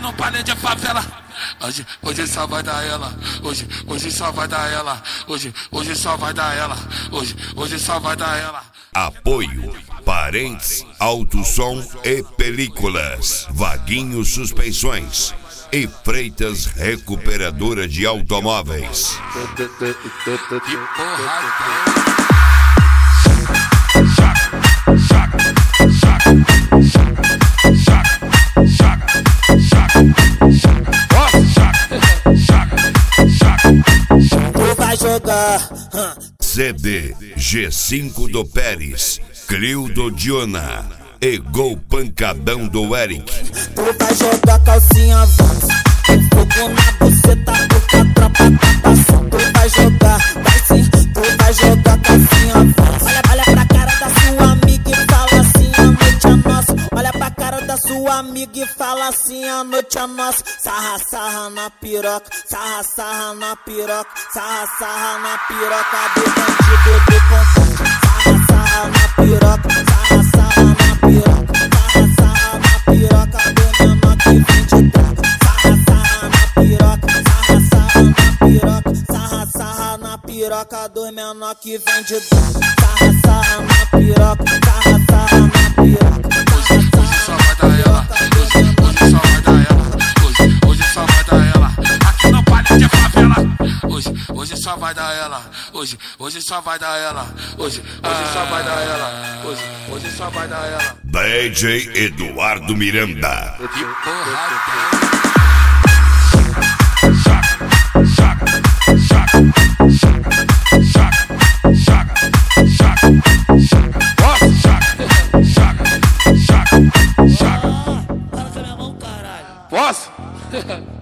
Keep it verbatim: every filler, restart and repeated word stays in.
no palha de favela. Hoje, hoje só vai dar ela. Hoje, hoje só vai dar ela. Hoje, hoje só vai dar ela. Hoje, hoje só vai dar ela. Apoio Parentes, Auto Som e Películas, Vaguinho Suspensões e Freitas Recuperadora de Automóveis. Que porra Tu vai jogar C D G cinco do Pérez, Clio Diona e Gol Pancadão do Eric. Tu vai jogar calcinha Vans, tem fogo na buceta porque a tropa tá passando. Tu vai jogar, vai sim, tu vai jogar calcinha Vans. Olha, olha pra cara da sua amiga e fala assim, a noite é nossa. Olha pra cara da sua amiga e fala assim, a noite é nossa. Sarra, sarra na piroca, sarra, sarra na piroca, sarra, sarra na piroca do bandido do conforto. Sarra, sarra na piroca, sarra, sarra na piroca, sarra, sarra na piroca do menor que vem de droga. Sarra, sarra na piroca, sarra, sarra na piroca, sarra, sarra na piroca do menor que vem de droga. Sarra, sarra na piroca, sarra, sarra na piroca. Hoje só vai dar ela. Hoje, hoje só vai dar ela. Hoje, hoje só vai dar ela. Aqui no palha de favela. Hoje, hoje só vai dar ela. Hoje, hoje só vai dar ela. Hoje, hoje só vai dar ela. Hoje, hoje só vai dar ela. D J Eduardo Miranda. Que porra Posso?